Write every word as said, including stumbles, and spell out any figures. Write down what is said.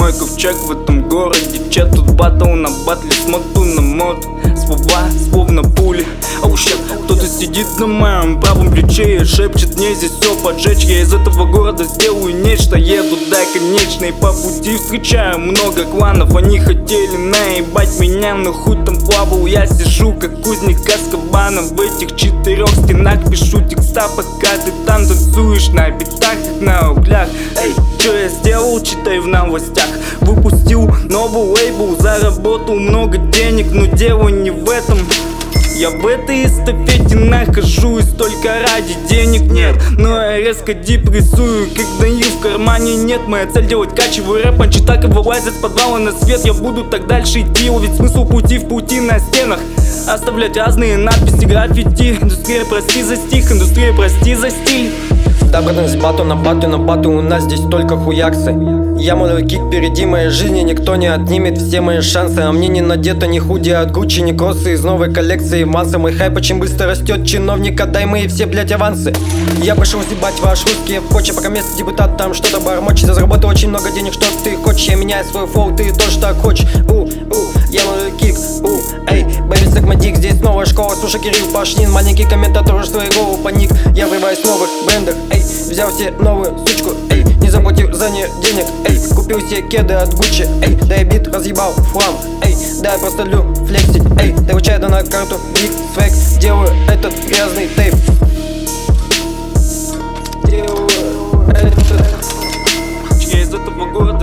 мой ковчег в этом городе. Чат тут батл на батле, смотрю на мод. Слова словно пули. Оу, щет, кто-то сидит на моем правом плече и шепчет: мне здесь все поджечь. Я из этого города сделаю нечто. Еду до конечной, по пути встречаю много кланов. Они хотели наебать меня, но хуй там плавал. Я сижу как узник Азкабана. В этих четырех стенах пишу текста, пока ты там танцуешь на битах, как на углях. Эй, что я сделал, читай в новостях. Выпустил новый лейбл, заработал много денег, но дело не в этом. Я в этой эстафете нахожусь только ради денег нет. Но я резко депрессую, когда их в кармане нет. Моя цель делать качевый рэп, манчи так и вылазят с подвала на свет. Я буду так дальше идти, ловить смысл пути в пути на стенах. Оставлять разные надписи, граффити. Индустрия, прости за стих, индустрия, прости за стиль. Да, братан, с бату на бату на бату, у нас здесь только хуяксы. Я мой кик впереди моей жизни, никто не отнимет все мои шансы. А мне не надето ни худи от Гуччи, ни кроссы из новой коллекции масса. Мой хайп очень быстро растет, чиновник, отдай мои все, блять, авансы. Я пришел съебать ваш русский почи, пока место депутат там что-то бормочет. Я заработал очень много денег, что ты хочешь, я меняю свой флоу, ты тоже так хочешь. У, у, я мой кик, у, эй, бэйби, сак мадик, здесь новая школа. Слушай, Кирилл Пашнин, маленький комментатор, уже свою голову паник. Я врываюсь в новых брендах, эй, взял себе новую сучку, эй, не заплатил за нее денег, эй, купил себе кеды от Гуччи, эй, да я бит разъебал флам, эй, да я просто люблю флексить, эй, да вручаю на карту биг свек, делаю этот грязный тейп. Делаю этот. Я из этого города.